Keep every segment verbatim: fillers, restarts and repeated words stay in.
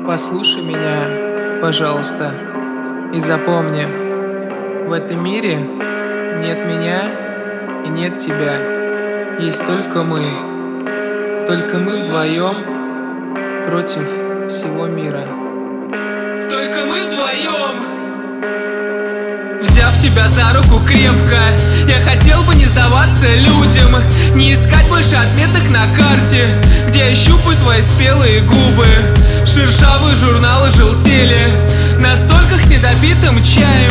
Послушай меня, пожалуйста, и запомни, в этом мире нет меня и нет тебя. Есть только мы. Только мы вдвоем против всего мира. Только мы вдвоем. Взяв тебя за руку крепко, я хотел бы не сдаваться людям, не искать больше отметок на карте, где я щупаю твои спелые губы. Шершавые журналы желтели на стольках с недопитым чаем.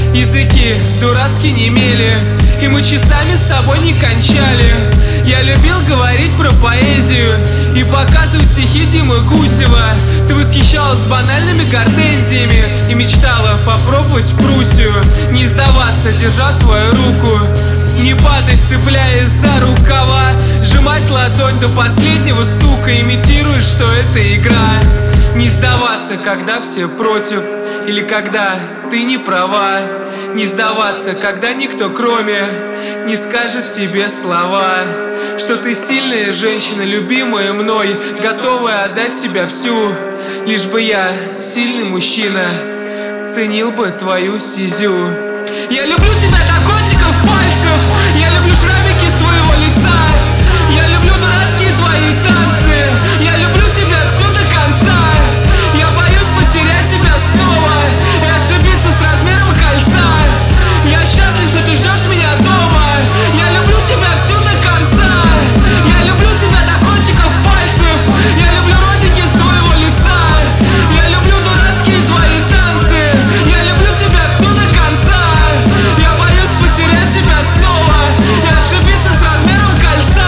Языки дурацкие немели, и мы часами с тобой не кончали. Я любил говорить про поэзию и показывать стихи Димы Гусева. Ты восхищалась банальными гортензиями и мечтала попробовать Пруссию. Не сдаваться, держа твою руку, не падать, цепляясь за рукава, сжимать ладонь до последнего стука, имитируя, что это игра. Не сдаваться, когда все против, или когда ты не права. Не сдаваться, когда никто кроме не скажет тебе слова, что ты сильная женщина, любимая мной, готовая отдать себя всю, лишь бы я, сильный мужчина, ценил бы твою стезю. Я люблю тебя до кончиков пальцев, я люблю шрамики своего лица, я люблю дурацкие твои танцы, я люблю тебя все до конца. Я боюсь потерять тебя снова и ошибиться с размером кольца. Я счастлив, что ты ждешь меня дома, я люблю тебя все до конца. Я люблю тебя до кончиков пальцев, я люблю родинки с твоего лица, я люблю дурацкие твои танцы, я люблю тебя все до конца. Я боюсь потерять тебя снова и ошибиться с размером кольца.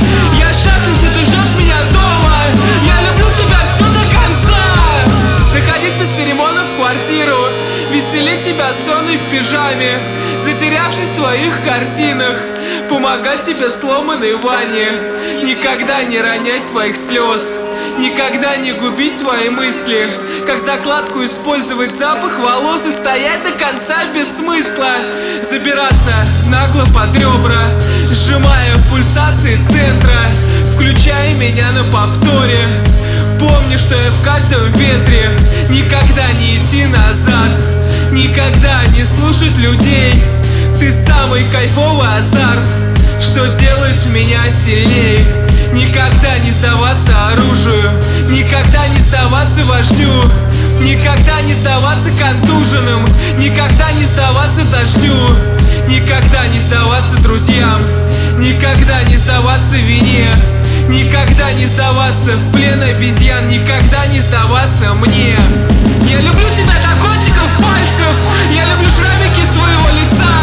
Я счастлив, что ты ждешь меня дома, я люблю тебя все до конца. Заходить без церемонов в квартиру, веселить тебя сонной в пижаме, затерявшись в твоих картинах, помогать тебе сломанной ванне, никогда не ронять твоих слез, никогда не губить твои мысли, как закладку использовать запах волос и стоять до конца без смысла, забираться нагло под ребра, сжимая пульсации центра, включая меня на повторе. Помни, что я в каждом ветре, никогда не идти назад, никогда не слушать людей. Ты самый кайфовый азарт, что делает меня сильней. Никогда не сдаваться оружию, никогда не сдаваться вождю, никогда не сдаваться контуженным, никогда не сдаваться дождю, никогда не сдаваться друзьям, никогда не сдаваться вине, никогда не сдаваться в плен обезьян, никогда не сдаваться мне. Я люблю тебя до кончиков пальцев, я люблю шрамики своего лица,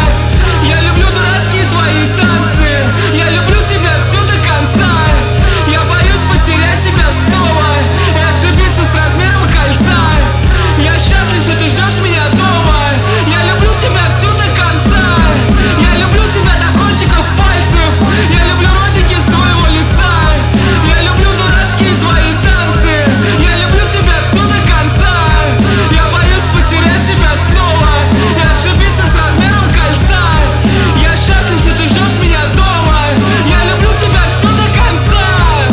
я люблю дурацкие твои танцы, я люблю тебя все до конца. Я боюсь потерять тебя снова и ошибиться с размером кольца. Я счастлив, что ты ждешь меня дома, я люблю тебя все до конца. Я люблю тебя до кончиков пальцев, я люблю родинки с твоего лица, я люблю дурацкие твои танцы, я люблю тебя все до конца. Я боюсь потерять тебя снова и ошибиться с размером кольца. Я счастлив, что ты ждешь меня дома, я люблю тебя все до конца.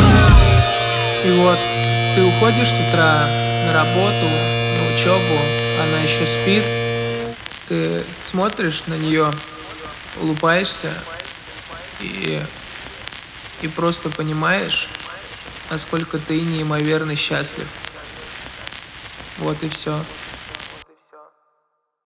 И вот ты уходишь с утра на работу, на учебу, она еще спит. Ты смотришь на нее, улыбаешься и, и просто понимаешь, насколько ты неимоверно счастлив. Вот и все.